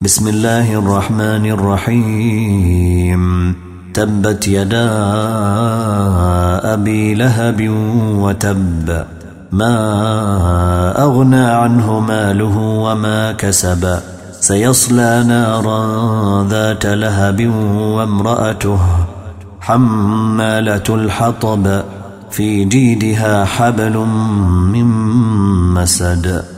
بسم الله الرحمن الرحيم. تبت يدا أبي لهب وتب، ما أغنى عنه ماله وما كسب، سيصلى نارا ذات لهب وامرأته حمالة الحطب، في جيدها حبل من مسد.